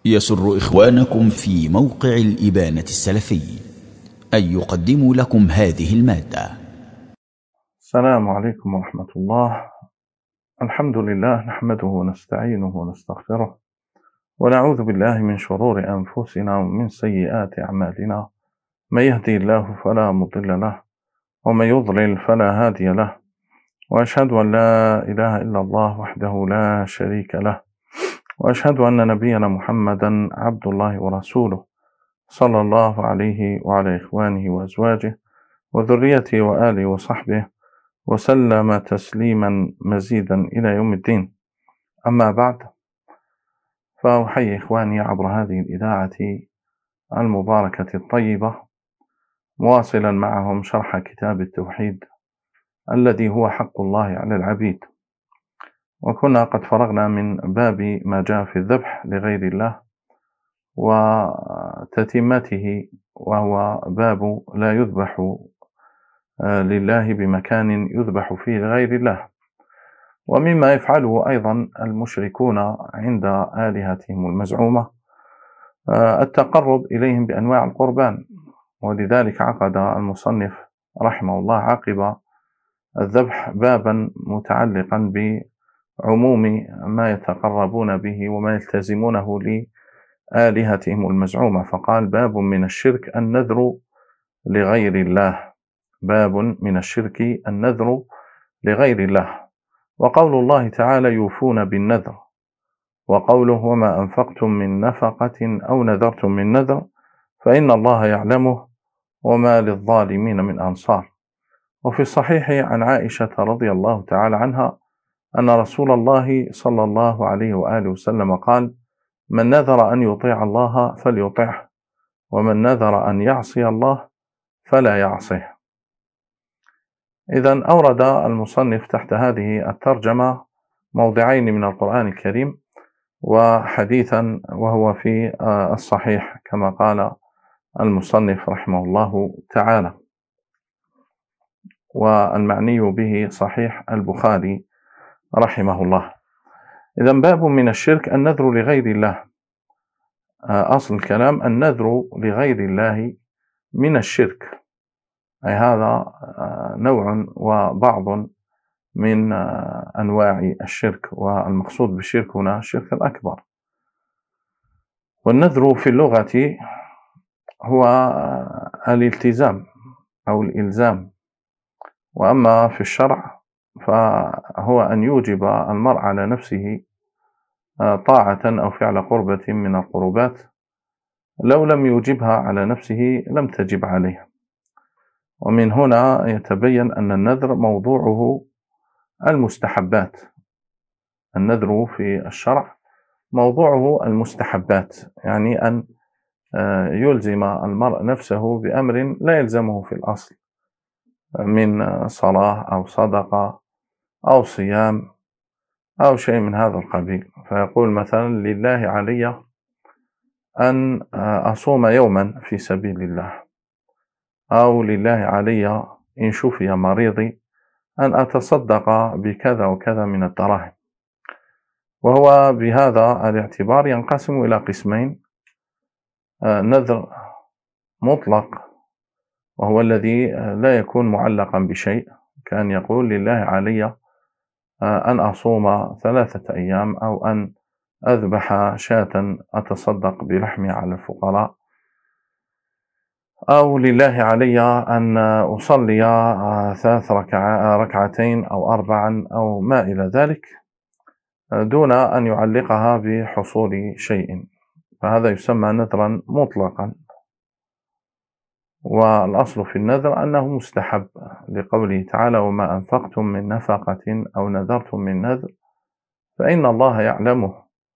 يسر إخوانكم في موقع الإبانة السلفي أن يقدموا لكم هذه المادة. السلام عليكم ورحمة الله. الحمد لله نحمده ونستعينه ونستغفره ونعوذ بالله من شرور أنفسنا ومن سيئات أعمالنا، من يهدي الله فلا مضل له ومن يضلل فلا هادي له، وأشهد أن لا إله إلا الله وحده لا شريك له، وأشهد أن نبينا محمدا عبد الله ورسوله صلى الله عليه وعلى إخوانه وأزواجه وذريته وآله وصحبه وسلم تسليما مزيدا إلى يوم الدين. أما بعد، فأحيي إخواني عبر هذه الإذاعة المباركة الطيبة، مواصلا معهم شرح كتاب التوحيد الذي هو حق الله على العبيد. وكنا قد فرغنا من باب ما جاء في الذبح لغير الله وتتمته، وهو باب لا يذبح لله بمكان يذبح فيه لغير الله. ومما يفعله أيضا المشركون عند آلهتهم المزعومة التقرب إليهم بأنواع القربان، ولذلك عقد المصنف رحمه الله عقب الذبح بابا متعلقا بعموم ما يتقربون به وما يلتزمونه لآلهتهم المزعومة، فقال: باب من الشرك النذر لغير الله. باب من الشرك النذر لغير الله. وقول الله تعالى: يوفون بالنذر، وقوله: وما أنفقتم من نفقة أو نذرتم من نذر فإن الله يعلمه وما للظالمين من أنصار. وفي الصحيح عن عائشة رضي الله تعالى عنها أن رسول الله صلى الله عليه وآله وسلم قال: من نذر أن يطيع الله فليطعه، ومن نذر أن يعصي الله فلا يعصيه. إذن أورد المصنف تحت هذه الترجمة موضعين من القرآن الكريم وحديثا وهو في الصحيح كما قال المصنف رحمه الله تعالى، والمعني به صحيح البخاري رحمه الله. إذن باب من الشرك النذر لغير الله. أصل الكلام: النذر لغير الله من الشرك، أي هذا نوع وبعض من أنواع الشرك، والمقصود بالشرك هنا الشرك الأكبر. والنذر في اللغة هو الالتزام أو الإلزام، وأما في الشرع فهو أن يوجب المرء على نفسه طاعة أو فعل قربة من القربات، لو لم يوجبها على نفسه لم تجب عليه. ومن هنا يتبين أن النذر موضوعه المستحبات. النذر في الشرع موضوعه المستحبات، يعني أن يلزم المرء نفسه بأمر لا يلزمه في الأصل من صلاة أو صدقة أو صيام أو شيء من هذا القبيل. فيقول مثلا: لله علي أن أصوم يوما في سبيل الله، أو لله علي إن شفي مريضي أن أتصدق بكذا وكذا من الدراهم. وهو بهذا الاعتبار ينقسم إلى قسمين: نذر مطلق، وهو الذي لا يكون معلقا بشيء، كان يقول: لله علي أن أصوم 3 أيام، أو أن أذبح شاة أتصدق بلحمها على الفقراء، أو لله علي أن أصلي 3 ركعتين أو 4 أو ما إلى ذلك، دون أن يعلقها بحصول شيء، فهذا يسمى نذرا مطلقا. والأصل في النذر أنه مستحب، لقوله تعالى: وما أنفقتم من نفقة أو نذرتم من نذر فإن الله يعلمه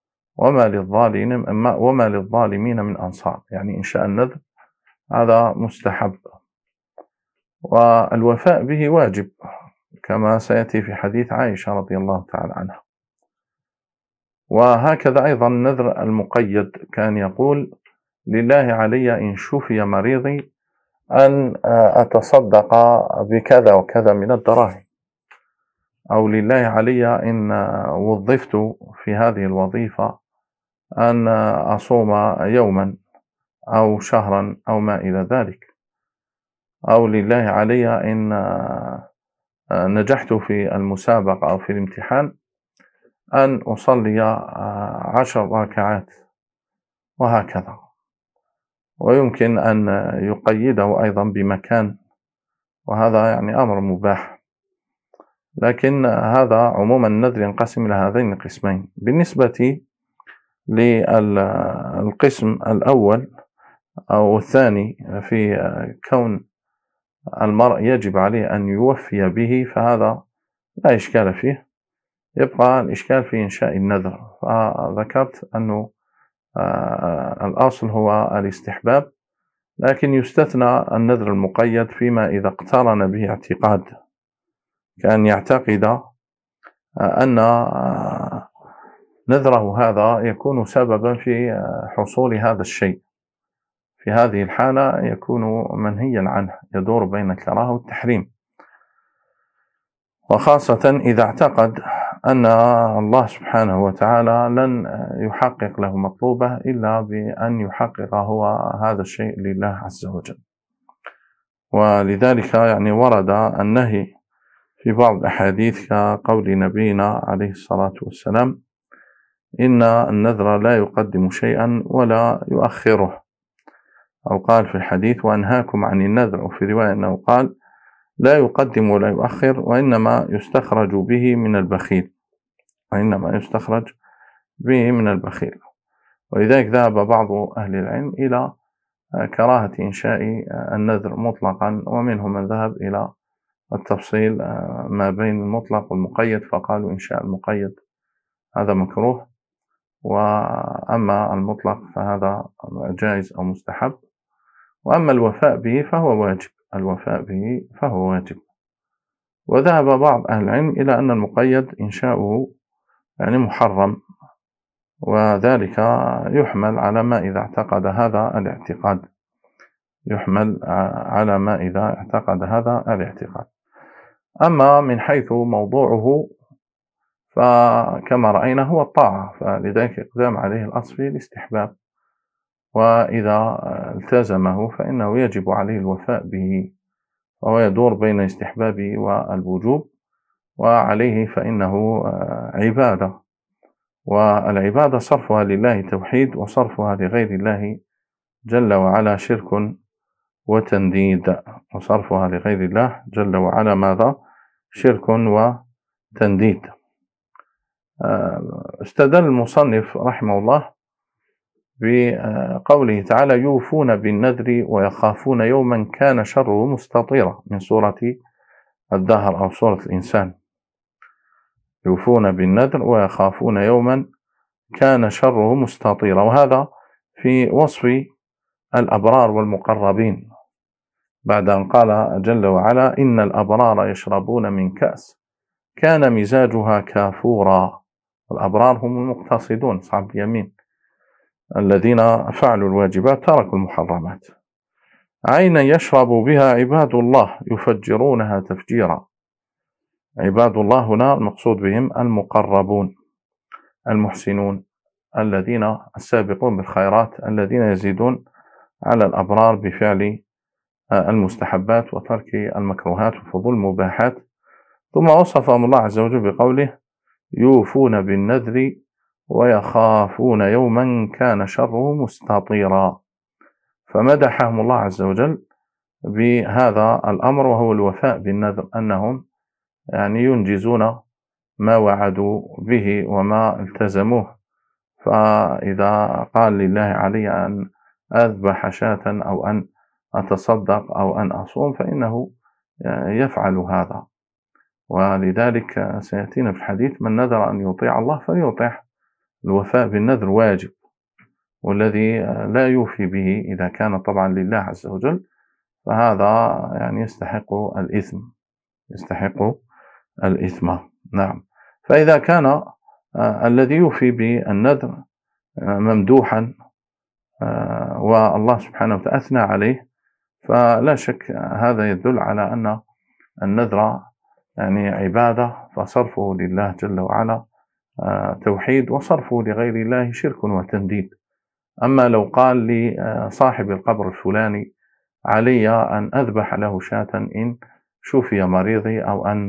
وما للظالمين من أنصار. يعني إنشاء النذر هذا مستحب، والوفاء به واجب كما سيأتي في حديث عائشة رضي الله تعالى عنها. وهكذا أيضا النذر المقيد، كان يقول: لله علي إن شفي مريضي أن أتصدق بكذا وكذا من الدراهم، أو لله علي إن وظفت في هذه الوظيفة أن أصوم يوما أو شهرا أو ما إلى ذلك، أو لله علي إن نجحت في المسابقة أو في الامتحان أن أصلي 10 ركعات وهكذا. ويمكن أن يقيده أيضا بمكان، وهذا يعني أمر مباح. لكن هذا عموما النذر ينقسم إلى هذين القسمين. بالنسبة للقسم الأول أو الثاني في كون المرء يجب عليه أن يوفي به، فهذا لا إشكال فيه. يبقى الإشكال في إنشاء النذر، فذكرت أنه الأصل هو الاستحباب، لكن يستثنى النذر المقيد فيما إذا اقترن به اعتقاد، كأن يعتقد أن نذره هذا يكون سببا في حصول هذا الشيء. في هذه الحالة يكون منهيا عنه، يدور بين الكراهة والتحريم، وخاصة إذا اعتقد أن الله سبحانه وتعالى لن يحقق له مطلوبه إلا بأن يحقق هو هذا الشيء لله عز وجل. ولذلك يعني ورد النهي في بعض الأحاديث كقول نبينا عليه الصلاة والسلام: إن النذر لا يقدم شيئا ولا يؤخره، أو قال في الحديث: وأنهاكم عن النذر. وفي رواية أنه قال: لا يقدم ولا يؤخر، وإنما يستخرج به من البخيل، وإنما يستخرج به من البخيل. ولذلك ذهب بعض أهل العلم إلى كراهة إنشاء النذر مطلقا، ومنهم من ذهب إلى التفصيل ما بين المطلق والمقيد، فقالوا إنشاء المقيد هذا مكروه، وأما المطلق فهذا جائز أو مستحب، وأما الوفاء به فهو واجب. الوفاء به فهو واجب. وذهب بعض أهل العلم إلى أن المقيد إنشاؤه يعني محرم، وذلك يحمل على ما إذا اعتقد هذا الاعتقاد، يحمل على ما إذا اعتقد هذا الاعتقاد. أما من حيث موضوعه فكما رأينا هو الطاعة، فلذلك يقدم عليه الأصل في الاستحباب، وإذا التزمه فإنه يجب عليه الوفاء به، وهو يدور بين الاستحباب والوجوب، وعليه فإنه عبادة، والعبادة صرفها لله توحيد، وصرفها لغير الله جل وعلا شرك وتنديد. وصرفها لغير الله جل وعلا ماذا؟ شرك وتنديد. استدل المصنف رحمه الله بقوله تعالى: يوفون بالنذر ويخافون يوما كان شره مستطيرا، من سورة الدهر أو سورة الإنسان. يوفون بالنذر ويخافون يوما كان شره مستطيرا، وهذا في وصف الأبرار والمقربين، بعد أن قال جل وعلا: إن الأبرار يشربون من كأس كان مزاجها كافورا. الأبرار هم المقتصدون أصحاب اليمين الذين فعلوا الواجبات تركوا المحرمات. عينا يشرب بها عباد الله يفجرونها تفجيرا. عباد الله هنا المقصود بهم المقربون المحسنون الذين السابقون بالخيرات، الذين يزيدون على الأبرار بفعل المستحبات وترك المكروهات وفضول المباحات. ثم وصفهم الله عز وجل بقوله: يوفون بالنذر ويخافون يوما كان شره مستطيرا. فمدحهم الله عز وجل بهذا الأمر، وهو الوفاء بالنذر، أنهم يعني ينجزون ما وعدوا به وما التزموه. فإذا قال: لله علي أن أذبح شاة أو أن أتصدق أو أن أصوم، فإنه يفعل هذا. ولذلك سيأتينا في الحديث: من نذر أن يطيع الله فليطيع. الوفاء بالنذر واجب، والذي لا يوفي به إذا كان طبعا لله عز وجل فهذا يعني يستحق الإثم، يستحق الإثم. نعم. فإذا كان الذي يوفي بالنذر ممدوحا والله سبحانه وتعالى أثنى عليه، فلا شك هذا يدل على أن النذر يعني عبادة، فصرفه لله جل وعلا توحيد، وصرفه لغير الله شرك وتنديد. أما لو قال لصاحب القبر الفلاني علي أن أذبح له شاة إن شفي مريضي، أو أن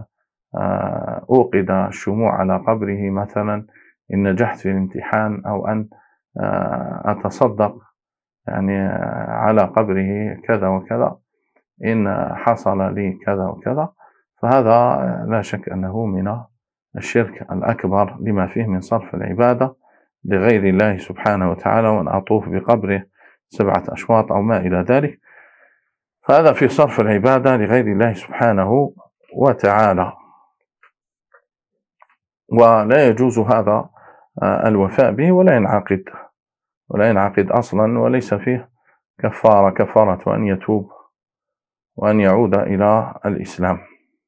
أوقد الشموع على قبره مثلا إن نجحت في الامتحان، أو أن أتصدق يعني على قبره كذا وكذا إن حصل لي كذا وكذا، فهذا لا شك أنه من الشرك الأكبر لما فيه من صرف العبادة لغير الله سبحانه وتعالى، وأن أطوف بقبره 7 أشواط أو ما إلى ذلك، فهذا في صرف العبادة لغير الله سبحانه وتعالى، ولا يجوز هذا الوفاء به، ولا ينعقد أصلا، وليس فيه كفارة أن يتوب وأن يعود إلى الإسلام.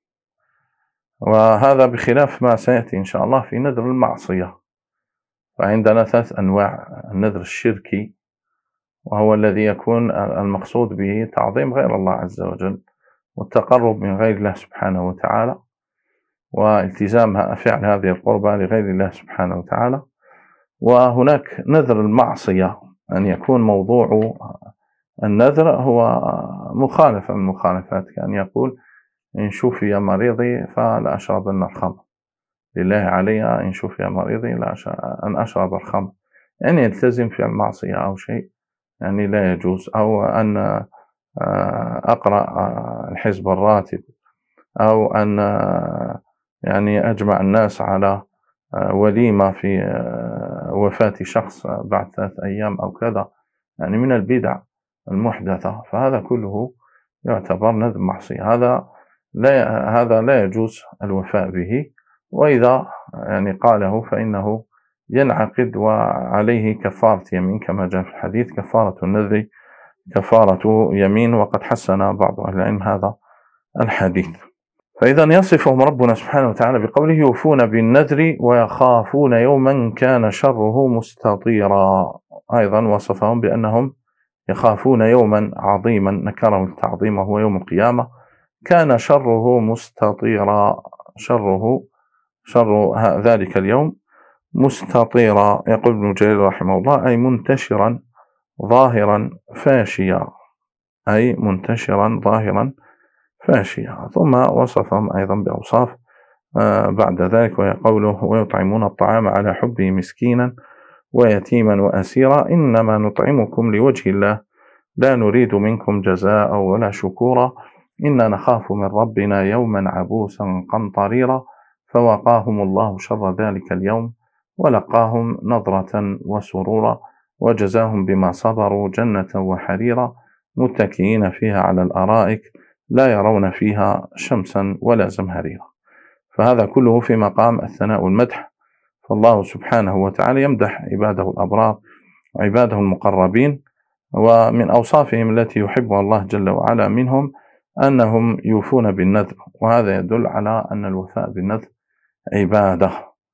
وهذا بخلاف ما سيأتي إن شاء الله في نذر المعصية. فعندنا 3 أنواع: النذر الشركي، وهو الذي يكون المقصود به تعظيم غير الله عز وجل والتقرب من غير الله سبحانه وتعالى، والتزام فعل هذه القربة لغير الله سبحانه وتعالى. وهناك نذر المعصية، أن يكون موضوع النذر هو مخالفة من المخالفات، كأن يقول إن شفي مريضي فلا أشربن الخمر، لله علي إن شفي مريضي أن أشرب الخمر، يعني يلتزم في المعصية أو شيء يعني لا يجوز، أو أن أقرأ الحزب الراتب، أو أن يعني أجمع الناس على وليمة في وفاة شخص بعد 3 أيام أو كذا، يعني من البدع المحدثة، فهذا كله يعتبر نذر معصية. هذا لا يجوز الوفاء به، وإذا يعني قاله فإنه ينعقد وعليه كفارة يمين، كما جاء في الحديث: كفارة النذر كفارة يمين. وقد حسن بعض أهل العلم هذا الحديث. فإذا يصفهم ربنا سبحانه وتعالى بقوله: يوفون بالنذر ويخافون يوما كان شره مستطيرا. أيضا وصفهم بأنهم يخافون يوما عظيما، نكره التعظيم، وهو يوم القيامة، كان شره مستطيرا. شر ذلك اليوم مستطيرا. يقول ابن جرير رحمه الله: أي منتشرا ظاهرا فاشيا، أي منتشرا ظاهرا فاشيا. ثم وصفهم أيضا بأوصاف بعد ذلك، وهي قوله: ويطعمون الطعام على حبه مسكينا ويتيما وأسيرا إنما نطعمكم لوجه الله لا نريد منكم جزاء ولا شكورا إنا نخاف من ربنا يوما عبوسا قمطريرا فوقاهم الله شر ذلك اليوم ولقاهم نضرة وسرورا وجزاهم بما صبروا جنة وحريرا متكئين فيها على الأرائك لا يرون فيها شمسا ولا زمهريرا. فهذا كله في مقام الثناء والمدح، فالله سبحانه وتعالى يمدح عباده الأبرار وعباده المقربين، ومن أوصافهم التي يحبها الله جل وعلا منهم أنهم يوفون بالنذر، وهذا يدل على أن الوفاء بالنذر عبادة.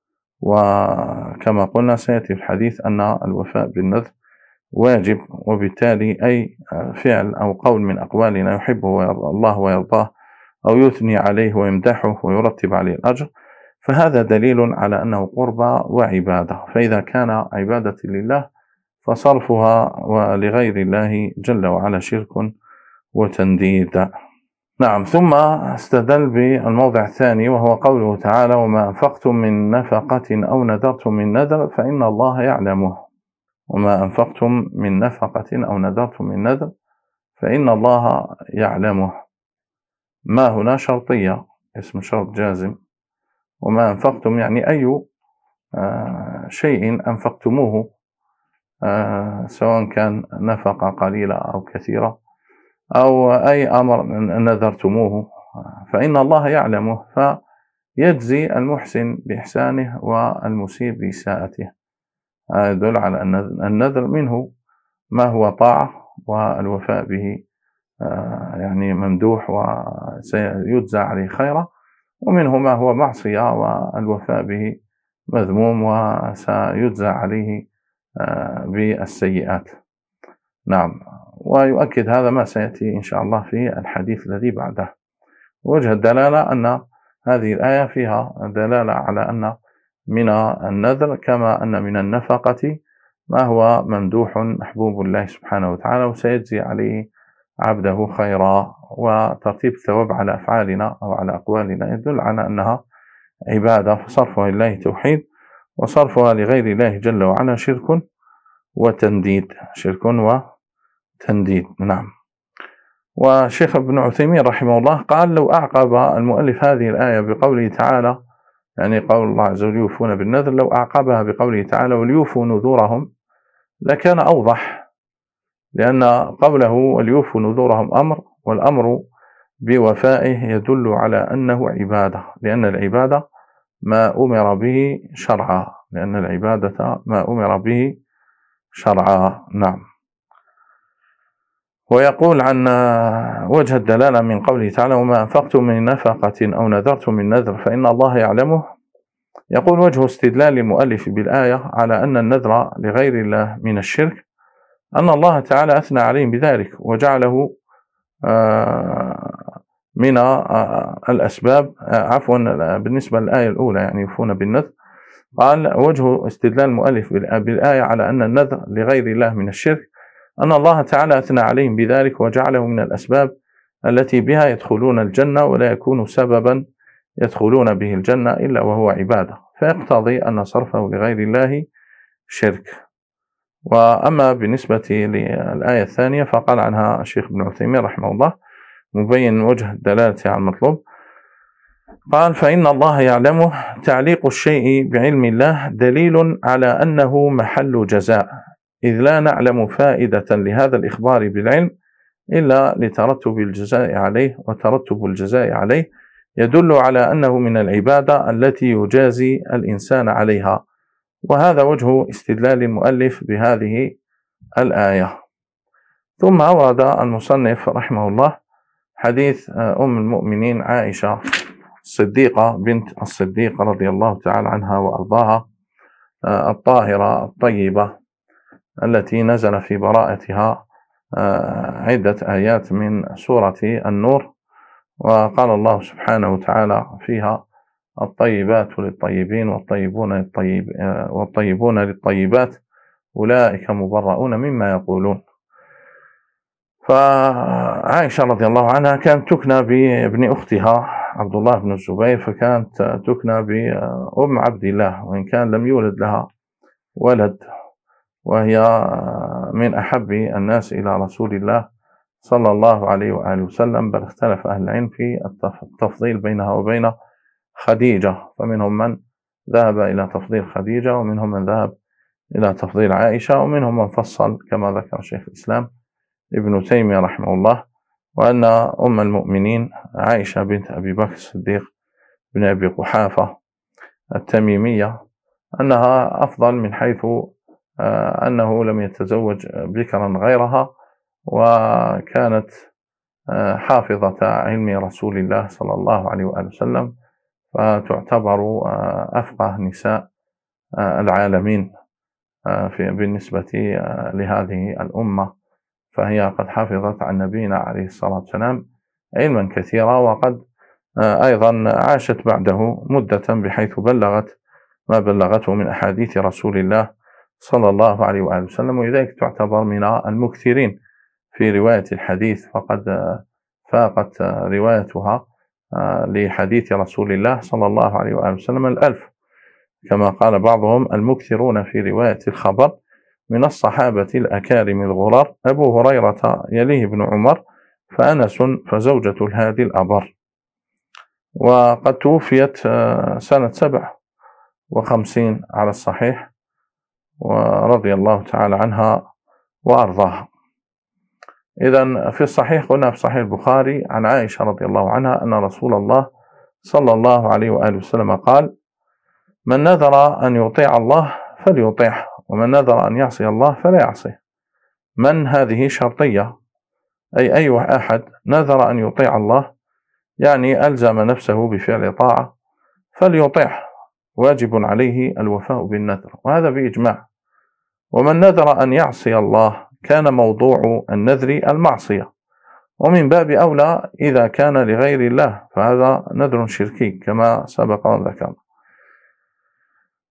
وكما قلنا سيأتي في الحديث أن الوفاء بالنذر واجب، وبالتالي أي فعل أو قول من أقوالنا يحبه الله ويرضاه أو يثني عليه ويمدحه ويرتب عليه الأجر، فهذا دليل على أنه قربى وعبادة. فإذا كان عبادة لله فصرفها ولغير الله جل وعلا شرك وتنديد. نعم. ثم استدل بالموضع الثاني، وهو قوله تعالى: وما أنفقتم من نفقة أو نذرتم من نذر فإن الله يعلمه. وما أنفقتم من نفقة أو نذرتم من نذر فإن الله يعلمه. ما هنا شرطية، اسم شرط جازم. وما أنفقتم يعني أي شيء أنفقتموه، سواء كان نفقة قليلة أو كثيرة، أو أي أمر نذرتموه، فإن الله يعلمه فيجزي المحسن بإحسانه والمسيء بإساءته. هذا يدل على أن النذر منه ما هو طاعة والوفاء به يعني ممدوح وسيجزى عليه خيرا، ومنه ما هو معصية والوفاء به مذموم وسيجزى عليه بالسيئات. نعم. ويؤكد هذا ما سيأتي إن شاء الله في الحديث الذي بعده. وجه الدلالة أن هذه الآية فيها دلالة على أن من النذر، كما أن من النفقة ما هو ممدوح محبوب الله سبحانه وتعالى وسيجزي عليه عبده خيرا. وترتيب الثواب على أفعالنا أو على أقوالنا يدل على أنها عبادة، فصرفها لله توحيد، وصرفها لغير الله جل وعلا شرك وتنديد. نعم. وشيخ ابن عثيمين رحمه الله قال: لو أعقب المؤلف هذه الآية بقوله تعالى، يعني قول الله عز وجل يوفون بالنذر، لو أعقبها بقوله تعالى وليوفوا نذورهم لكان أوضح، لأن قوله وليوفوا نذورهم أمر، والأمر بوفائه يدل على أنه عبادة، لأن العبادة ما أمر به شرعا. نعم. ويقول عن وجه الدلالة من قوله تعالى: وما أنفقتم من نفقة أو نذرتم من نذر فإن الله يعلمه. يقول: وجه استدلال المؤلف بالآية على أن النذر لغير الله من الشرك أن الله تعالى أثنى عليهم بذلك وجعله من الأسباب. بالنسبة للآية الأولى يعني يوفون بالنذر، قال: وجه استدلال المؤلف بالآية على أن النذر لغير الله من الشرك أن الله تعالى أثنى عليهم بذلك وجعله من الأسباب التي بها يدخلون الجنة، ولا يكون سببا يدخلون به الجنة إلا وهو عبادة، فيقتضي أن صرفه لغير الله شرك. وأما بالنسبة للآية الثانية فقال عنها الشيخ ابن عثيمين رحمه الله مبين وجه الدلالة على المطلوب، قال: فإن الله يعلمه. تعليق الشيء بعلم الله دليل على أنه محل جزاء، إذ لا نعلم فائدة لهذا الإخبار بالعلم إلا لترتب الجزاء عليه، وترتب الجزاء عليه يدل على أنه من العبادة التي يجازي الإنسان عليها. وهذا وجه استدلال المؤلف بهذه الآية. ثم أورد المصنف رحمه الله حديث أم المؤمنين عائشة الصديقة بنت الصديق رضي الله تعالى عنها وأرضاها، الطاهرة الطيبة التي نزل في براءتها عدة آيات من سورة النور، وقال الله سبحانه وتعالى فيها: الطيبات للطيبين والطيبون للطيبات أولئك مبرؤون مما يقولون. فعائشة رضي الله عنها كانت تكنى بابن أختها عبد الله بن الزبير، فكانت تكنى بأم عبد الله وإن كان لم يولد لها ولد، وهي من أحب الناس إلى رسول الله صلى الله عليه وآله وسلم، بل اختلف أهل العلم في التفضيل بينها وبين خديجة، فمنهم من ذهب إلى تفضيل خديجة، ومنهم من ذهب إلى تفضيل عائشة، ومنهم من فصل كما ذكر شيخ الإسلام ابن تيمية رحمه الله، وأن أم المؤمنين عائشة بنت أبي بكر الصديق بن أبي قحافة التميمية أنها أفضل من حيث أنه لم يتزوج بكرا غيرها، وكانت حافظة علم رسول الله صلى الله عليه وآله وسلم، فتعتبر أفقه نساء العالمين بالنسبة لهذه الأمة، فهي قد حفظت عن نبينا عليه الصلاة والسلام علما كثيرا، وقد أيضا عاشت بعده مدة بحيث بلغت ما بلغته من أحاديث رسول الله صلى الله عليه وآله وسلم، ولذلك تعتبر من المكثرين في رواية الحديث، فقد فاقت روايتها لحديث رسول الله صلى الله عليه وآله وسلم 1000، كما قال بعضهم: المكثرون في رواية الخبر من الصحابة الأكارم الغرر أبو هريرة يليه ابن عمر فأنس فزوجة الهادي الأبر. وقد توفيت سنة 57 على الصحيح، ورضي الله تعالى عنها وأرضاها. إذن في الصحيح قلنا في صحيح البخاري عن عائشة رضي الله عنها أن رسول الله صلى الله عليه وآله وسلم قال: من نذر أن يطيع الله فليطيعه، ومن نذر أن يعصي الله فلا يعصيه. من هذه شرطية، أي أحد نذر أن يطيع الله يعني ألزم نفسه بفعل طاعة فليطيعه، واجب عليه الوفاء بالنذر، وهذا بإجماع. ومن نذر أن يعصي الله كان موضوع النذر المعصية، ومن باب أولى إذا كان لغير الله، فهذا نذر شركي كما سبق وذكر.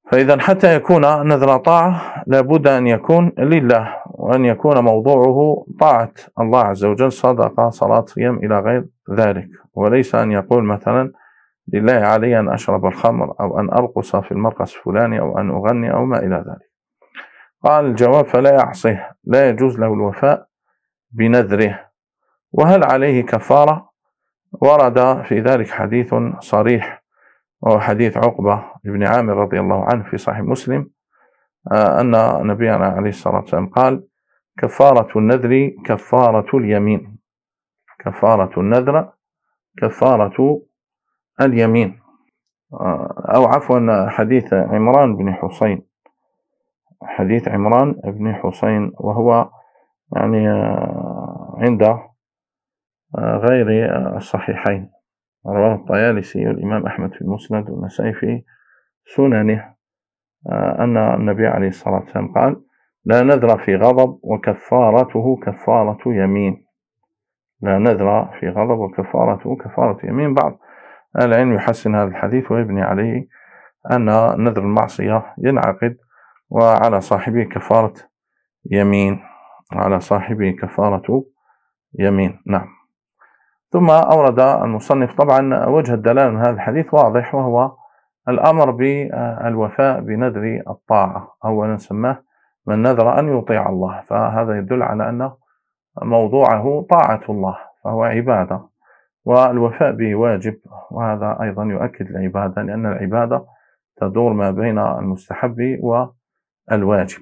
فإذا حتى يكون نذر طاعة لابد أن يكون لله، وأن يكون موضوعه طاعة الله عز وجل، صدقة، صلاة، صيام، إلى غير ذلك، وليس أن يقول مثلا لله علي أن أشرب الخمر، أو أن أرقص في المرقص الفلاني، أو أن أغني، أو ما إلى ذلك. قال الجواب: فلا يعصيه، لا يجوز له الوفاء بنذره. وهل عليه كفارة؟ ورد في ذلك حديث صريح، وهو حديث عقبة بن عامر رضي الله عنه في صحيح مسلم، أن نبينا عليه الصلاة والسلام قال: كفارة النذر كفارة اليمين. كفارة النذر كفارة اليمين. أو عفوا، حديث عمران بن حسين، حديث عمران بن حسين، وهو يعني عند غير الصحيحين، رواه الطيالسي والإمام أحمد في المسند والنسائي في سننه، أن النبي عليه الصلاة والسلام قال: لا نذر في غضب وكفارته كفارة يمين. لا نذر في غضب وكفارته كفارة يمين. بعض العلم يحسن هذا الحديث ويبني عليه أن نذر المعصية ينعقد وعلى صاحبه كفارة يمين، على صاحبه كفارة يمين. نعم. ثم أورد المصنف طبعا وجه الدلالة من هذا الحديث واضح، وهو الأمر بالوفاء بنذر الطاعة. أولا سماه من نذر أن يطيع الله، فهذا يدل على أن موضوعه طاعة الله، فهو عبادة، والوفاء به واجب، وهذا أيضا يؤكد العبادة، لأن العبادة تدور ما بين المستحب والواجب.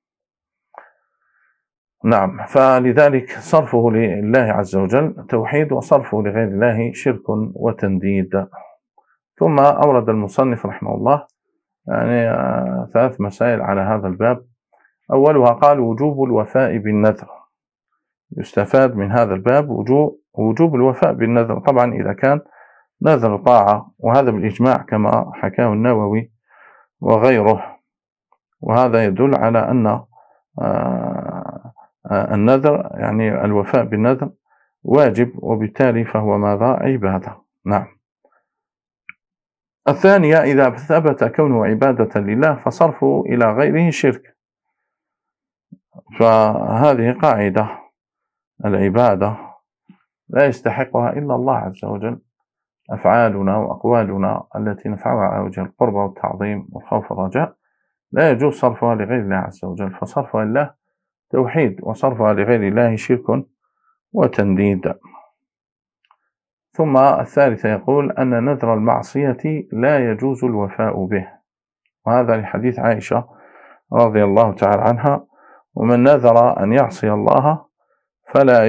نعم. فلذلك صرفه لله عز وجل توحيد، وصرفه لغير الله شرك وتنديد. ثم أورد المصنف رحمه الله يعني 3 مسائل على هذا الباب. أولها قال: وجوب الوفاء بالنذر. يستفاد من هذا الباب وجوب الوفاء بالنذر، طبعا إذا كان نذر طاعة، وهذا بالإجماع كما حكاه النووي وغيره، وهذا يدل على أن النذر يعني الوفاء بالنذر واجب، وبالتالي فهو ماذا؟ عبادة. نعم. الثانية: إذا ثبت كونه عبادة لله فصرفه إلى غيره شرك. فهذه قاعدة: العبادة لا يستحقها إلا الله عز وجل. أفعالنا وأقوالنا التي نفعلها على وجه القرب والتعظيم والخوف والرجاء لا يجوز صرفها لغير الله عز وجل، فصرفها لله توحيد، وصرفها لغير الله شرك وتنديد. ثم الثالثة يقول أن نذر المعصية لا يجوز الوفاء به، وهذا لحديث عائشة رضي الله تعالى عنها: ومن نذر أن يعصي الله فلا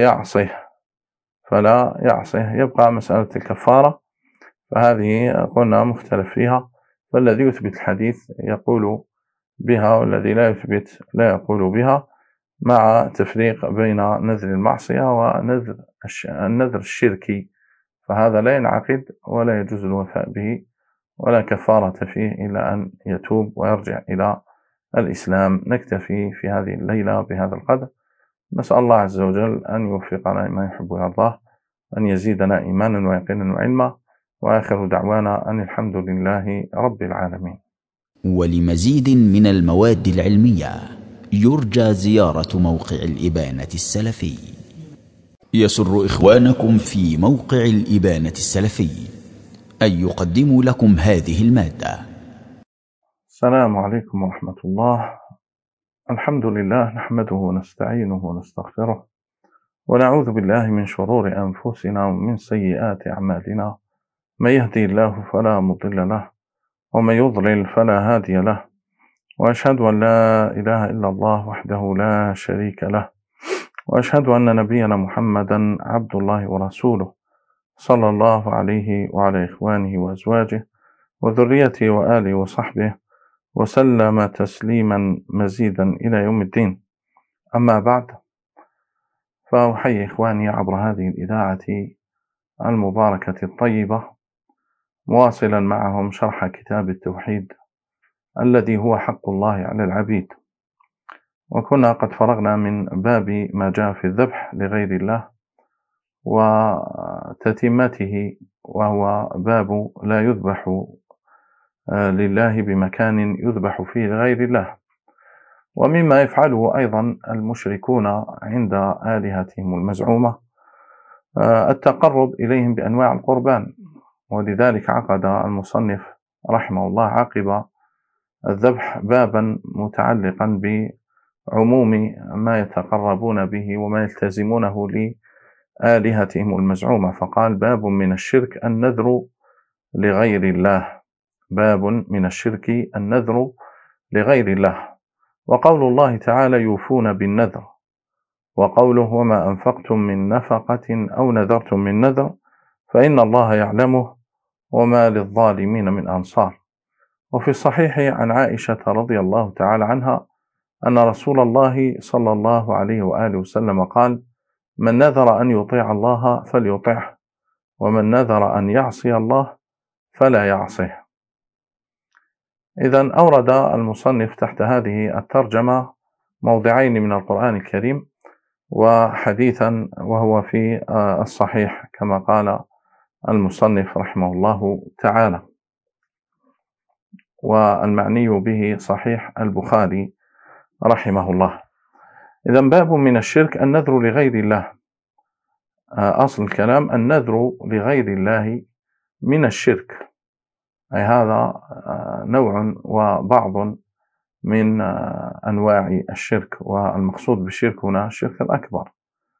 يعصيه. يبقى مسألة الكفارة، فهذه قلنا مختلف فيها، فالذي يثبت الحديث يقول بها، والذي لا يثبت لا يقول بها، مع تفريق بين نذر المعصية والنذر الشركي، فهذا لا ينعقد ولا يجوز الوفاء به ولا كفارة فيه إلا أن يتوب ويرجع إلى الإسلام. نكتفي في هذه الليلة بهذا القدر، نسأل الله عز وجل أن يوفقنا لما يحب ويرضاه، أن يزيدنا إيمانا ويقينا وعلما، وآخر دعوانا أن الحمد لله رب العالمين. ولمزيد من المواد العلمية يرجى زيارة موقع الإبانة السلفي. يسر إخوانكم في موقع الإبانة السلفي أن يقدموا لكم هذه المادة. السلام عليكم ورحمة الله. الحمد لله، نحمده ونستعينه ونستغفره، ونعوذ بالله من شرور أنفسنا ومن سيئات أعمالنا. من يهدي الله فلا مضل له، ومن يضلل فلا هادي له، وأشهد أن لا إله إلا الله وحده لا شريك له، وأشهد أن نبينا محمدا عبد الله ورسوله، صلى الله عليه وعلى إخوانه وأزواجه وذريته وآله وصحبه وسلم تسليما مزيدا إلى يوم الدين. أما بعد، فأحيي إخواني عبر هذه الإذاعة المباركة الطيبة، مواصلا معهم شرح كتاب التوحيد الذي هو حق الله على العبيد. وكنا قد فرغنا من باب ما جاء في الذبح لغير الله وتتمته، وهو باب لا يذبح لله بمكان يذبح فيه لغير الله. ومما يفعله أيضا المشركون عند آلهتهم المزعومة التقرب إليهم بأنواع القربان. ولذلك عقد المصنف رحمه الله عقب الذبح بابا متعلقا بعموم ما يتقربون به وما يلتزمونه لآلهتهم المزعومة، فقال: باب من الشرك النذر لغير الله. باب من الشرك النذر لغير الله. وقول الله تعالى: يوفون بالنذر، وقوله: وما أنفقتم من نفقة أو نذرتم من نذر فإن الله يعلمه وما للظالمين من أنصار. وفي الصحيح عن عائشة رضي الله تعالى عنها أن رسول الله صلى الله عليه وآله وسلم قال: من نذر أن يطيع الله فليطعه، ومن نذر أن يعصي الله فلا يعصيه. إذن أورد المصنف تحت هذه الترجمة موضعين من القرآن الكريم وحديثا وهو في الصحيح كما قال المصنف رحمه الله تعالى، والمعني به صحيح البخاري رحمه الله. إذن باب من الشرك النذر لغير الله. أصل الكلام: النذر لغير الله من الشرك، أي هذا نوع وبعض من أنواع الشرك، والمقصود بالشرك هنا الشرك الأكبر.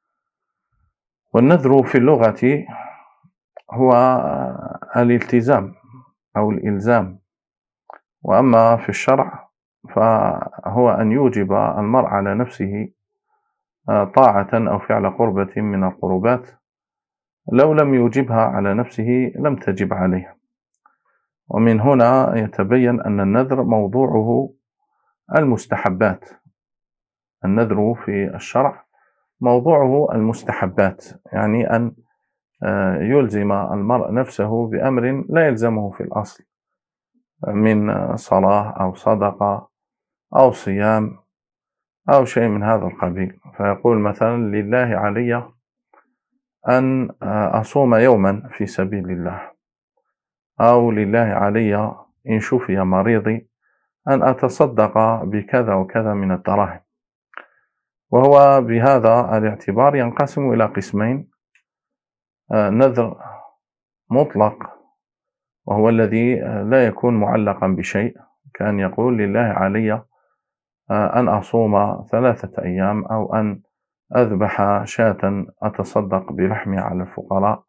والنذر في اللغة هو الالتزام أو الإلزام، وأما في الشرع فهو أن يوجب المرء على نفسه طاعة أو فعل قربة من القربات، لو لم يوجبها على نفسه لم تجب عليه. ومن هنا يتبين أن النذر موضوعه المستحبات. النذر في الشرع موضوعه المستحبات، يعني أن يلزم المرء نفسه بأمر لا يلزمه في الأصل من صلاة أو صدقة أو صيام أو شيء من هذا القبيل. فيقول مثلا: لله علي أن أصوم يوما في سبيل الله، أو لله علي إن شفي مريضي أن أتصدق بكذا وكذا من الدراهم. وهو بهذا الاعتبار ينقسم إلى قسمين: نذر مطلق، وهو الذي لا يكون معلقا بشيء، كان يقول: لله علي أن أصوم 3 أيام، أو أن أذبح شاة أتصدق بلحمها على الفقراء،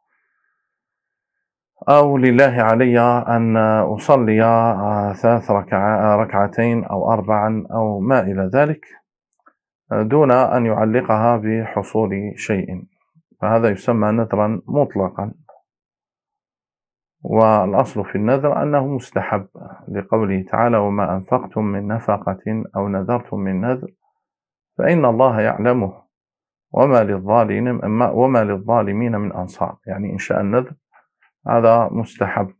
أو لله علي أن أصلي 3 ركعتين أو 4 أو ما إلى ذلك، دون أن يعلقها بحصول شيء، فهذا يسمى نذرا مطلقا. والأصل في النذر أنه مستحب، لقوله تعالى: وما أنفقتم من نفقة أو نذرتم من نذر فإن الله يعلمه وما للظالمين من أنصار. يعني إنشاء النذر هذا مستحب،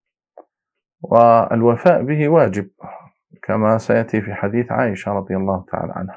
والوفاء به واجب كما سيأتي في حديث عائشة رضي الله تعالى عنها.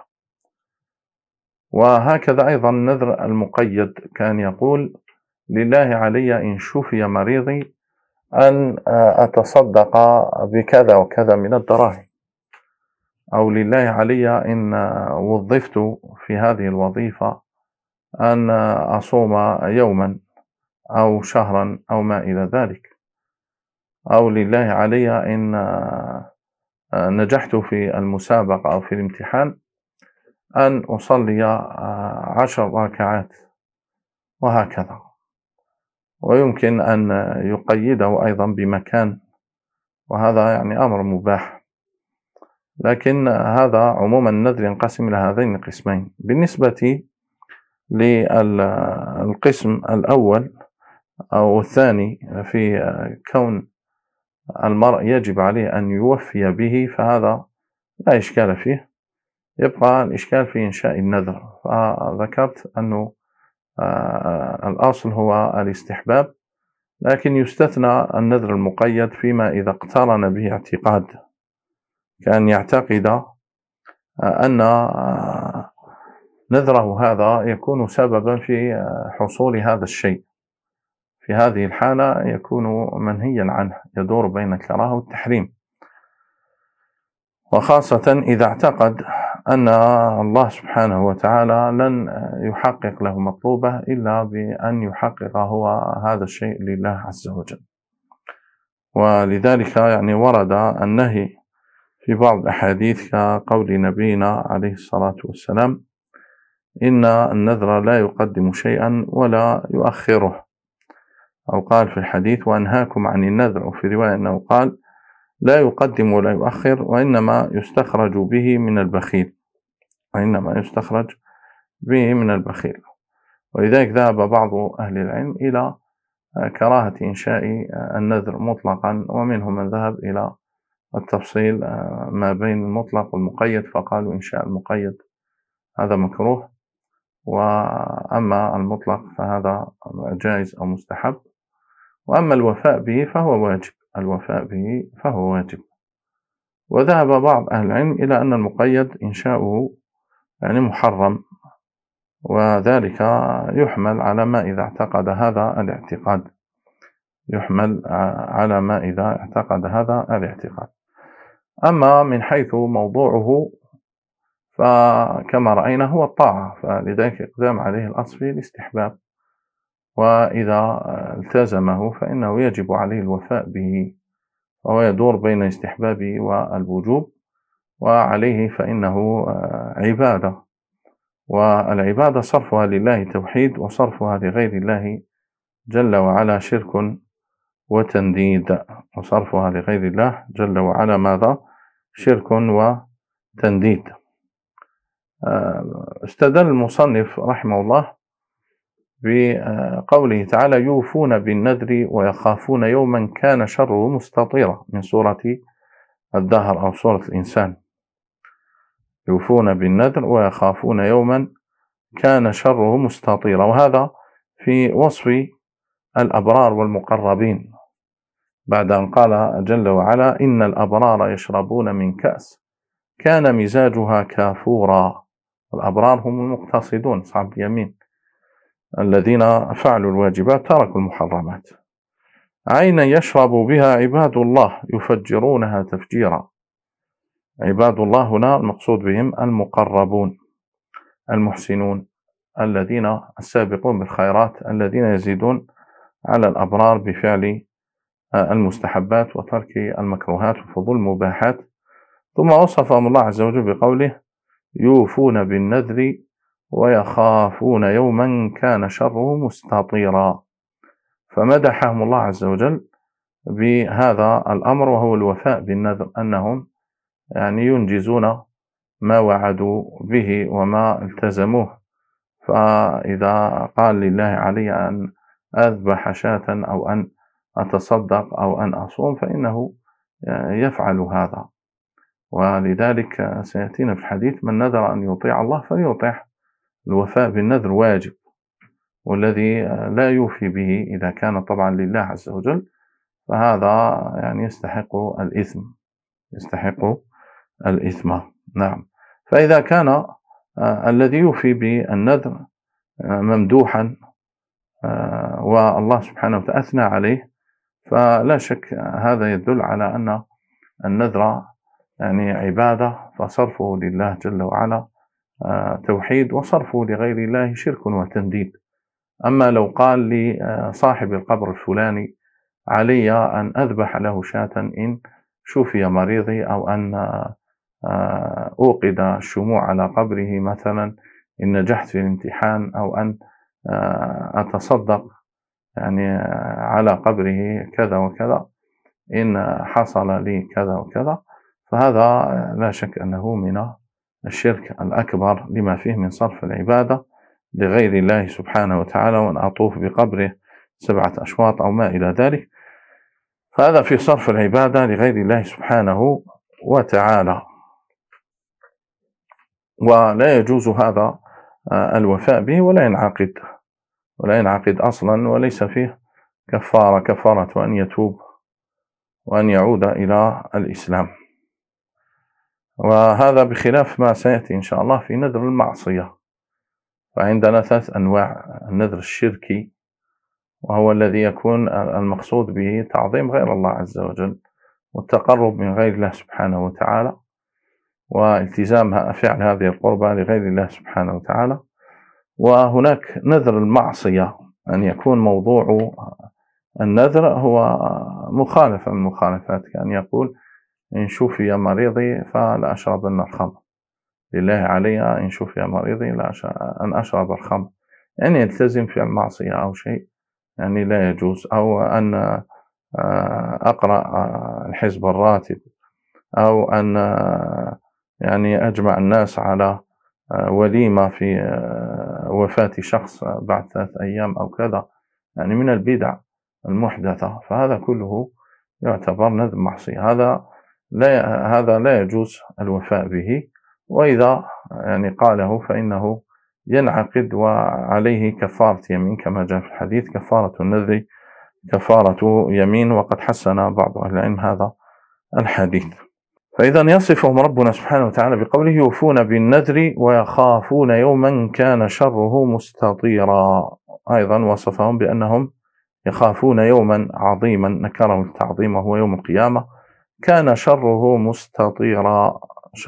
وهكذا أيضا النذر المقيد، كان يقول: لله علي إن شفي مريضي أن أتصدق بكذا وكذا من الدراهم، أو لله علي إن وظفت في هذه الوظيفة أن أصوم يوما أو شهرا أو ما إلى ذلك، أو لله علي إن نجحت في المسابقة أو في الامتحان أن أصلي 10 ركعات، وهكذا. ويمكن أن يقيده أيضا بمكان، وهذا يعني أمر مباح. لكن هذا عموما النذر ينقسم إلى هذين القسمين. بالنسبة للقسم الأول أو الثاني في كون المرء يجب عليه أن يوفي به، فهذا لا إشكال فيه، يبقى الإشكال في إنشاء النذر. فذكرت أنه الأصل هو الاستحباب، لكن يستثنى النذر المقيد فيما إذا اقترن به اعتقاد، كأن يعتقد أن نذره هذا يكون سببا في حصول هذا الشيء، في هذه الحالة يكون منهيا عنه، يدور بين الكراهة والتحريم، وخاصة إذا اعتقد أن الله سبحانه وتعالى لن يحقق له مطلوبه إلا بأن يحقق هو هذا الشيء لله عز وجل. ولذلك يعني ورد النهي في بعض الأحاديث كقول نبينا عليه الصلاة والسلام: إن النذر لا يقدم شيئا ولا يؤخره، أو قال في الحديث: وأنهاكم عن النذر، وفي رواية أنه قال: لا يقدم ولا يؤخر، وإنما يستخرج به من البخيل، وإنما يستخرج به من البخيل. ولذلك ذهب بعض أهل العلم إلى كراهة إنشاء النذر مطلقا، ومنهم من ذهب إلى التفصيل ما بين المطلق والمقيد، فقالوا إنشاء المقيد هذا مكروه، وأما المطلق فهذا جائز أو مستحب، وأما الوفاء به فهو واجب، الوفاء به فهو واجب. وذهب بعض أهل العلم إلى أن المقيد إنشاؤه يعني محرم، وذلك يحمل على ما إذا اعتقد هذا الاعتقاد، يحمل على ما إذا اعتقد هذا الاعتقاد. أما من حيث موضوعه فكما رأينا هو الطاعة، فلذلك يقدم عليه الأصل في الاستحباب، وإذا التزمه فإنه يجب عليه الوفاء به، وهو يدور بين الاستحباب والوجوب، وعليه فإنه عبادة، والعبادة صرفها لله توحيد، وصرفها لغير الله جل وعلا شرك وتنديد، وصرفها لغير الله جل وعلا ماذا؟ شرك وتنديد. استدل المصنف رحمه الله بقوله تعالى: يوفون بالنذر ويخافون يوما كان شره مستطيرا، من سورة الدهر أو سورة الإنسان. يوفون بالنذر ويخافون يوما كان شره مستطيرا، وهذا في وصف الأبرار والمقربين، بعد أن قال جل وعلا: إن الأبرار يشربون من كأس كان مزاجها كافورا. الأبرار هم المقتصدون أصحاب اليمين الذين فعلوا الواجبات تركوا المحرمات. عينا يشرب بها عباد الله يفجرونها تفجيرا. عباد الله هنا المقصود بهم المقربون المحسنون الذين السابقون بالخيرات، الذين يزيدون على الأبرار بفعل المستحبات وترك المكروهات وفضول المباحات. ثم وصفهم الله عز وجل بقوله: يوفون بالنذر ويخافون يوما كان شره مستطيرا، فمدحهم الله عز وجل بهذا الأمر، وهو الوفاء بالنذر، أنهم يعني ينجزون ما وعدوا به وما التزموه. فإذا قال: لله علي أن أذبح شاة أو أن أتصدق أو أن أصوم، فإنه يفعل هذا. ولذلك سيأتينا في الحديث: من نذر أن يطيع الله فليطيع. الوفاء بالنذر واجب، والذي لا يوفي به إذا كان طبعا لله عز وجل فهذا يعني يستحق الإثم، يستحق الإثم. نعم. فإذا كان الذي يوفي بالنذر ممدوحا والله سبحانه وتعالى أثنى عليه، فلا شك هذا يدل على أن النذر يعني عبادة، فصرفه لله جل وعلا توحيد، وصرفه لغير الله شرك وتنديد. أما لو قال لصاحب القبر الفلاني: علي أن أذبح له شاة إن شفي مريضي، أو أن أوقد الشموع على قبره مثلا إن نجحت في الامتحان، أو أن أتصدق يعني على قبره كذا وكذا إن حصل لي كذا وكذا، فهذا لا شك أنه من الشرك الأكبر لما فيه من صرف العبادة لغير الله سبحانه وتعالى، وأن أطوف بقبره 7 أشواط أو ما إلى ذلك، فهذا في صرف العبادة لغير الله سبحانه وتعالى، ولا يجوز هذا الوفاء به، ولا ينعقد أصلا، وليس فيه كفارة أن يتوب وأن يعود إلى الإسلام. وهذا بخلاف ما سيأتي إن شاء الله في نذر المعصية. فعندنا 3 أنواع: النذر الشركي، وهو الذي يكون المقصود به تعظيم غير الله عز وجل والتقرب من غير الله سبحانه وتعالى، والتزام فعل هذه القربة لغير الله سبحانه وتعالى. وهناك نذر المعصية، أن يكون موضوع النذر هو مخالفة من مخالفات، كأن يقول إن شفي مريضي فلا أشربن الخمر، لله علي إن شفي مريضي أن أشرب الخمر، يعني يلتزم في المعصية أو شيء يعني لا يجوز، أو أن أقرأ الحزب الراتب، أو أن يعني أجمع الناس على وليمة في وفاة شخص بعد 3 أيام أو كذا، يعني من البدع المحدثة، فهذا كله يعتبر نذر معصية، هذا لا يجوز الوفاء به، وإذا يعني قاله فإنه ينعقد وعليه كفارة يمين، كما جاء في الحديث: كفارة النذر كفارة يمين. وقد حسن بعض أهل العلم هذا الحديث. فإذا يصفهم ربنا سبحانه وتعالى بقوله: يوفون بالنذر ويخافون يوما كان شره مستطيرا. أيضا وصفهم بأنهم يخافون يوما عظيما، نكره التعظيم وهو يوم القيامة، كان شره مستطيرا،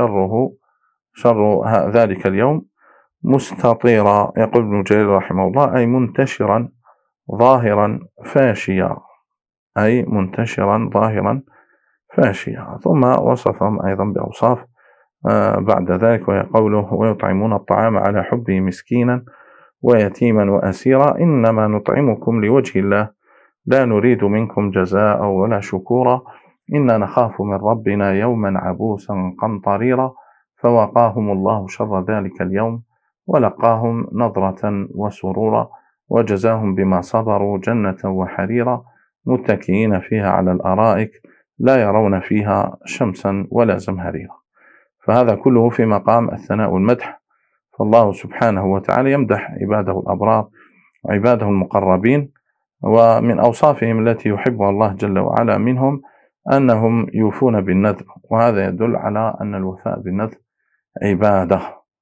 شر ذلك اليوم مستطيرا. يقول ابن جرير رحمه الله: أي منتشرا ظاهرا فاشيا، أي منتشرا ظاهرا فاشيا. ثم وصفهم أيضا بأوصاف بعد ذلك، وهي قوله: ويطعمون الطعام على حبه مسكينا ويتيما وأسيرا إنما نطعمكم لوجه الله لا نريد منكم جزاء ولا شكورا إنا نخاف من ربنا يوما عبوسا قمطريرا فوقاهم الله شر ذلك اليوم ولقاهم نضرة وسرورا وجزاهم بما صبروا جنة وحريرا متكئين فيها على الأرائك لا يرون فيها شمسا ولا زمهريرا. فهذا كله في مقام الثناء والمدح، فالله سبحانه وتعالى يمدح عباده الأبرار وعباده المقربين، ومن أوصافهم التي يحبها الله جل وعلا منهم أنهم يوفون بالنذر، وهذا يدل على أن الوفاء بالنذر عبادة.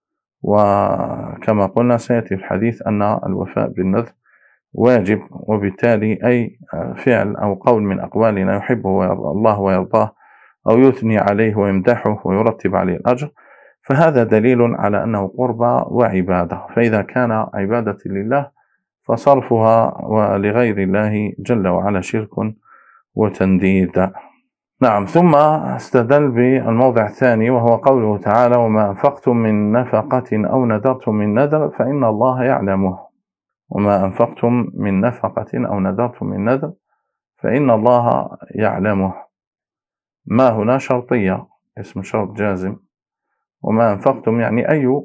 وكما قلنا سيأتي الحديث أن الوفاء بالنذر واجب، وبالتالي أي فعل أو قول من أقوالنا يحبه الله ويرضاه أو يثني عليه ويمدحه ويرتب عليه الأجر، فهذا دليل على أنه قربة وعبادة. فإذا كان عبادة لله فصرفها ولغير الله جل وعلا شرك وتنديد. نعم. ثم استدل بالموضع الثاني وهو قوله تعالى: وما أنفقتم من نفقة أو نذرتم من نذر فإن الله يعلمه. وما أنفقتم من نفقة أو نذرتم من نذر فإن الله يعلمه. ما هنا شرطية، اسم شرط جازم. وما أنفقتم يعني أي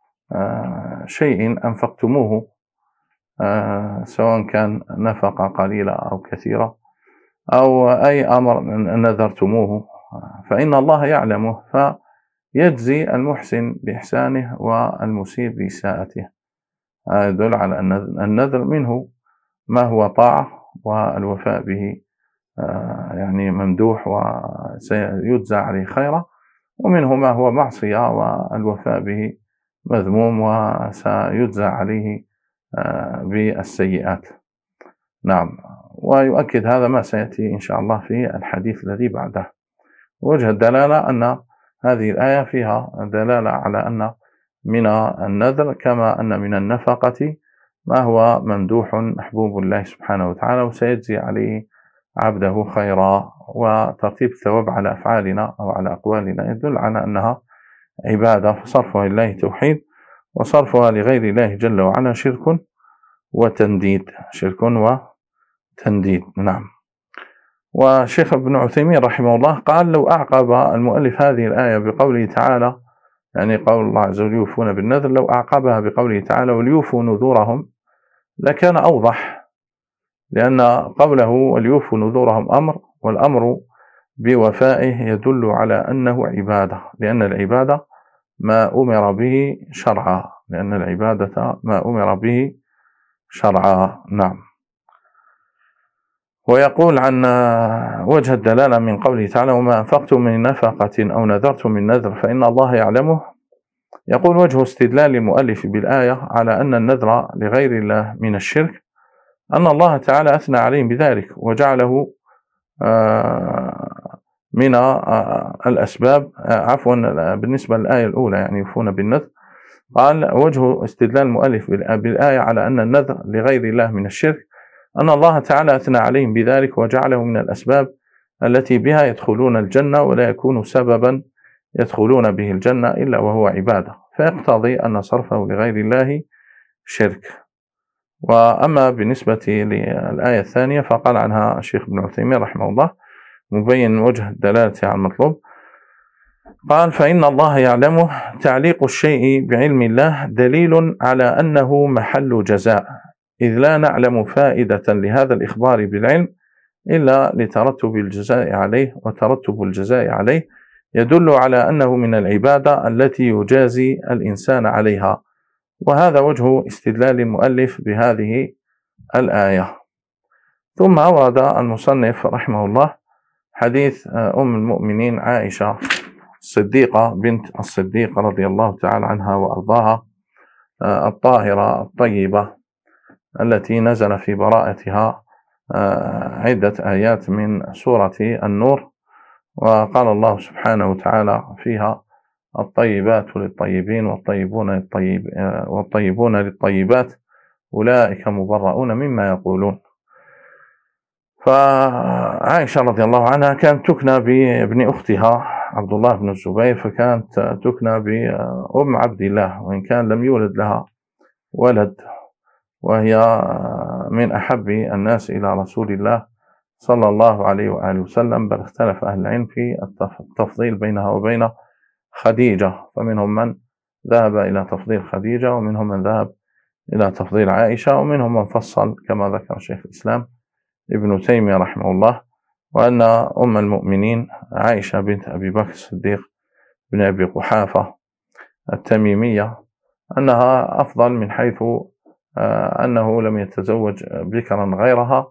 شيء أنفقتموه، سواء كان نفقة قليلة أو كثيرة، أو أي أمر نذرتموه، فإن الله يعلمه فيجزي المحسن بإحسانه والمسيء بإساءته. هذا يدل على أن النذر منه ما هو طاعة والوفاء به يعني ممدوح وسيجزى عليه خيرا، ومنه ما هو معصية والوفاء به مذموم وسيجزى عليه بالسيئات. نعم. ويؤكد هذا ما سيأتي إن شاء الله في الحديث الذي بعده. وجه الدلالة أن هذه الآية فيها دلالة على أن من النذر كما أن من النفقة ما هو ممدوح محبوب الله سبحانه وتعالى وسيجزي عليه عبده خيرا، وترتيب الثواب على أفعالنا أو على أقوالنا يدل على أنها عبادة، فصرفها لله توحيد وصرفها لغير الله جل وعلا شرك وتنديد. نعم. وشيخ ابن عثيمين رحمه الله قال: لو أعقب المؤلف هذه الآية بقوله تعالى، يعني قول الله عز وجل يوفون بالنذر، لو أعقبها بقوله تعالى وليوفوا نذورهم لكان أوضح، لأن قوله وليوفوا نذورهم أمر، والأمر بوفائه يدل على أنه عبادة، لأن العبادة ما أمر به شرعا. نعم. ويقول عن وجه الدلالة من قوله تعالى: وما أنفقتم من نفقة أو نذرتم من نذر فإن الله يعلمه. يقول: وجه استدلال المؤلف بالآية على أن النذر لغير الله من الشرك أن الله تعالى أثنى عليهم بذلك وجعله من الأسباب. عفوا، بالنسبة للآية الأولى يعني يوفون بالنذر، قال وجه استدلال المؤلف بالآية على أن النذر لغير الله من الشرك أن الله تعالى أثنى عليهم بذلك وجعله من الأسباب التي بها يدخلون الجنة، ولا يكون سببا يدخلون به الجنة إلا وهو عبادة، فيقتضي أن صرفه لغير الله شرك. وأما بالنسبة للآية الثانية فقال عنها الشيخ ابن عثيمين رحمه الله مبين وجه الدلالة على المطلوب، قال فإن الله يعلمه. تعليق الشيء بعلم الله دليل على أنه محل جزاء، إذ لا نعلم فائدة لهذا الإخبار بالعلم إلا لترتب الجزاء عليه، وترتب الجزاء عليه يدل على أنه من العبادة التي يجازي الإنسان عليها. وهذا وجه استدلال المؤلف بهذه الآية. ثم أورد المصنف رحمه الله حديث أم المؤمنين عائشة الصديقة بنت الصديق رضي الله تعالى عنها وأرضاها، الطاهرة الطيبة التي نزل في براءتها عدة آيات من سورة النور، وقال الله سبحانه وتعالى فيها الطيبات للطيبين والطيبون للطيبات أولئك مبرؤون مما يقولون. فعائشة رضي الله عنها كانت تكنى بابن أختها عبد الله بن الزبير، فكانت تكنى بأم عبد الله وإن كان لم يولد لها ولد، وهي من أحب الناس إلى رسول الله صلى الله عليه وآله وسلم، بل اختلف أهل العلم في التفضيل بينها وبين خديجة، فمنهم من ذهب إلى تفضيل خديجة، ومنهم من ذهب إلى تفضيل عائشة، ومنهم من فصل كما ذكر شيخ الإسلام ابن تيمية رحمه الله، وأن أم المؤمنين عائشة بنت أبي بكر الصديق بن أبي قحافة التميمية أنها أفضل من حيث أنه لم يتزوج بكرا غيرها،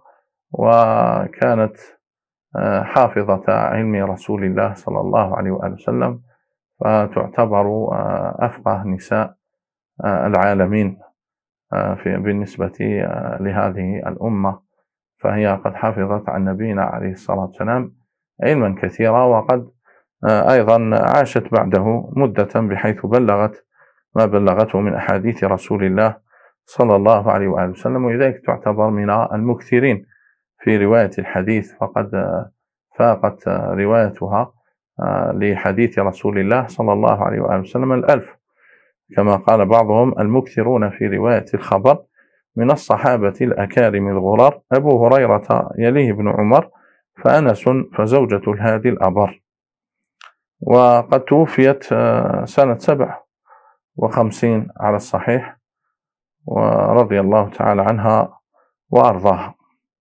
وكانت حافظة علم رسول الله صلى الله عليه وآله وسلم، فتعتبر أفقه نساء العالمين بالنسبة لهذه الأمة، فهي قد حفظت عن نبينا عليه الصلاة والسلام علما كثيرا، وقد أيضا عاشت بعده مدة بحيث بلغت ما بلغته من أحاديث رسول الله صلى الله عليه وآله وسلم، ولذلك تعتبر من المكثرين في رواية الحديث، فقد فاقت روايتها لحديث رسول الله صلى الله عليه وآله وسلم 1000، كما قال بعضهم المكثرون في رواية الخبر من الصحابة الأكارم الغرر أبو هريرة يليه ابن عمر فأنس فزوجة الهادي الأبر. وقد توفيت سنة 57 على الصحيح، ورضي الله تعالى عنها وأرضاها.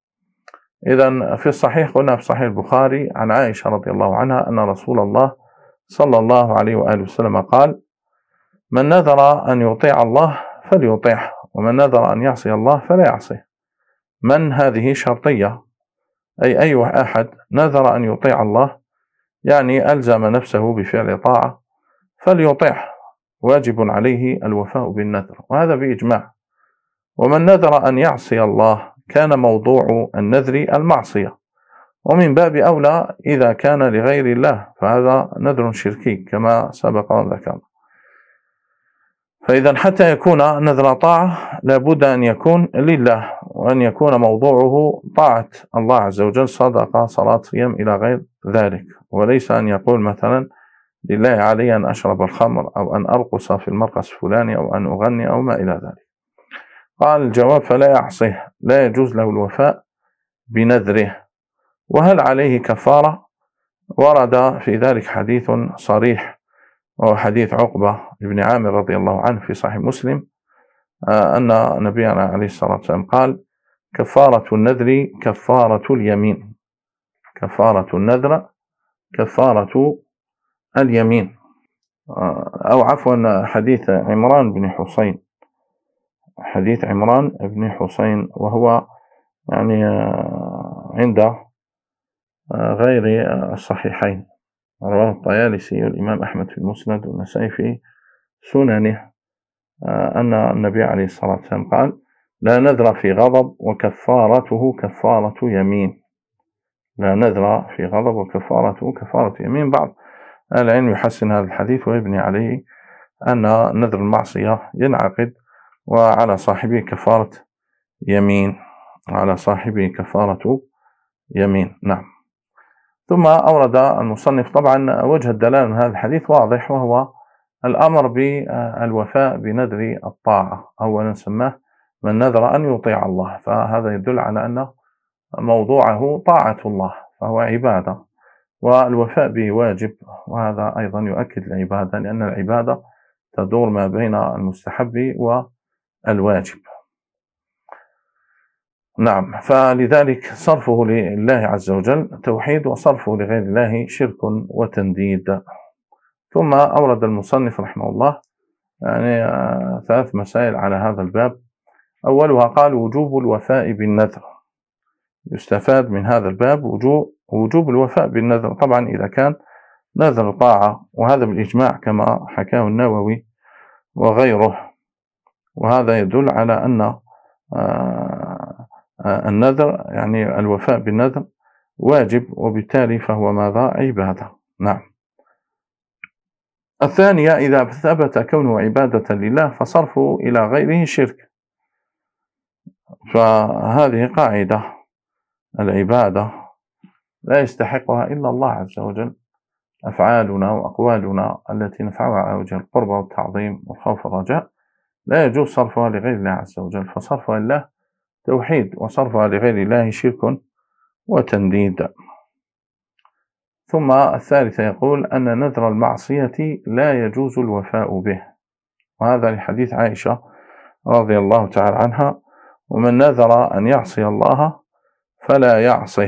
إذن في الصحيح قلنا في صحيح البخاري عن عائشة رضي الله عنها أن رسول الله صلى الله عليه وآله وسلم قال من نذر أن يطيع الله فليطيعه، ومن نذر أن يعصي الله فلا يعصيه. من هذه شرطية، أي أحد نذر أن يطيع الله يعني ألزم نفسه بفعل طاعة فليطيعه، واجب عليه الوفاء بالنذر، وهذا بإجماع. ومن نذر أن يعصي الله كان موضوع النذر المعصية، ومن باب أولى إذا كان لغير الله فهذا نذر شركي كما سبق وذكر. فإذا حتى يكون نذر طاعة لابد أن يكون لله، وأن يكون موضوعه طاعة الله عز وجل، صدقة صلاة صيام إلى غير ذلك، وليس أن يقول مثلا لله علي أن أشرب الخمر أو أن أرقص في المرقص الفلاني أو أن أغني أو ما إلى ذلك. قال الجواب فلا يعصيه، لا يجوز له الوفاء بنذره. وهل عليه كفارة؟ ورد في ذلك حديث صريح، وهو حديث عقبة بن عامر رضي الله عنه في صحيح مسلم أن نبينا عليه الصلاة والسلام قال كفارة النذر كفارة اليمين، كفارة النذر كفارة اليمين. أو عفوا حديث عمران بن حسين، حديث عمران بن حسين، وهو يعني عند غير الصحيحين، رواه الطيالسي والإمام أحمد في المسند والنسائي في سننه، أن النبي عليه الصلاة والسلام قال لا نذر في غضب وكفارته كفارة يمين. لا نذر في غضب وكفارته كفارة يمين. بعض العلم يحسن هذا الحديث ويبني عليه أن نذر المعصية ينعقد وعلى صاحبه كفارة يمين، على صاحبه كفارة يمين. نعم. ثم أورد المصنف طبعا وجه الدلالة من هذا الحديث واضح، وهو الأمر بالوفاء بنذر الطاعة. أولا سماه من نذر أن يطيع الله، فهذا يدل على أن موضوعه طاعة الله، فهو عبادة، والوفاء به واجب، وهذا أيضا يؤكد العبادة، لأن العبادة تدور ما بين المستحب والواجب. نعم. فلذلك صرفه لله عز وجل توحيد، وصرفه لغير الله شرك وتنديد. ثم أورد المصنف رحمه الله يعني 3 مسائل على هذا الباب. أولها قال وجوب الوفاء بالنذر. يستفاد من هذا الباب وجوب الوفاء بالنذر، طبعا إذا كان نذر طاعة، وهذا بالإجماع كما حكاه النووي وغيره، وهذا يدل على أن النذر يعني الوفاء بالنذر واجب، وبالتالي فهو ماذا؟ عبادة. نعم. الثانية إذا ثبت كونه عبادة لله فصرفه إلى غيره شرك، فهذه قاعدة، العبادة لا يستحقها إلا الله عز وجل. أفعالنا وأقوالنا التي نفعلها على وجه القرب والتعظيم والخوف والرجاء لا يجوز صرفها لغير الله عز وجل، فصرفها لله توحيد، وصرفها لغير الله شرك وتنديد. ثم الثالثة يقول أن نذر المعصية لا يجوز الوفاء به، وهذا لحديث عائشة رضي الله تعالى عنها: ومن نذر أن يعصي الله فلا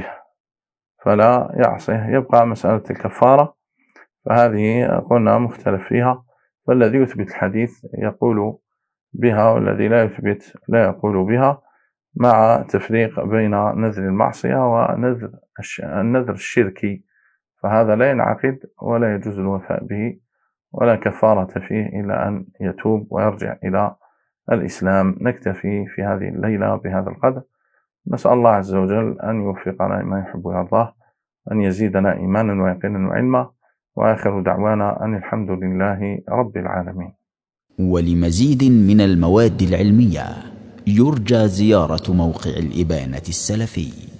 يعصيه. يبقى مسألة الكفارة، فهذه قلنا مختلف فيها، فالذي يثبت الحديث يقول بها، والذي لا يثبت لا يقول بها، مع تفريق بين نذر المعصية والنذر الشركي، فهذا لا ينعقد ولا يجوز الوفاء به ولا كفارة فيه إلا أن يتوب ويرجع إلى الإسلام. نكتفي في هذه الليلة بهذا القدر، نسأل الله عز وجل أن يوفقنا لما يحب ويرضاه، أن يزيدنا إيمانا ويقينا وعلما، وآخر دعوانا أن الحمد لله رب العالمين. ولمزيد من المواد العلمية يرجى زيارة موقع الإبانة السلفي.